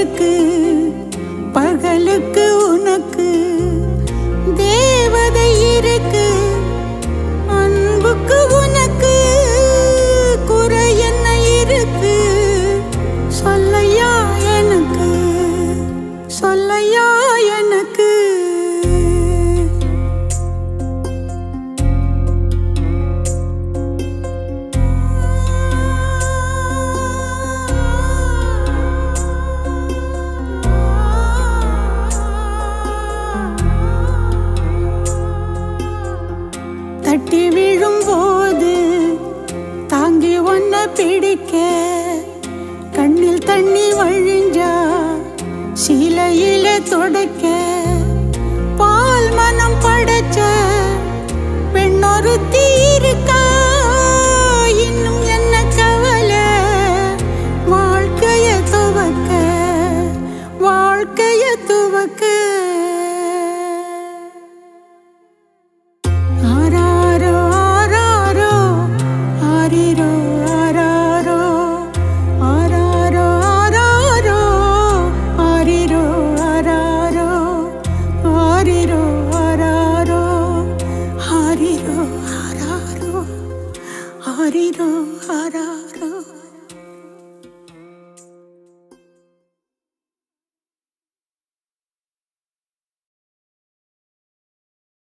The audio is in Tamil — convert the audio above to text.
இருக்கு, பகலுக்கு உனக்கு தேவதை இருக்கு, அன்புக்கு உனக்கு குறை என்ன இருக்கு? சொல்லையா எனக்கு, சொல்லையா எனக்கு. தட்டி விழும்போது தாங்கி ஒன்ன பிடிக்க, கண்ணில் தண்ணி வழிஞ்சா சீலையில தொடக்க, பால் மனம் படைச்ச பெண்ணொருத்தி இருக்கா, இன்னும் என்ன கவலை? வாழ்க்கைய துவக்க, வாழ்க்கைய துவக்க. Hariro, hararo.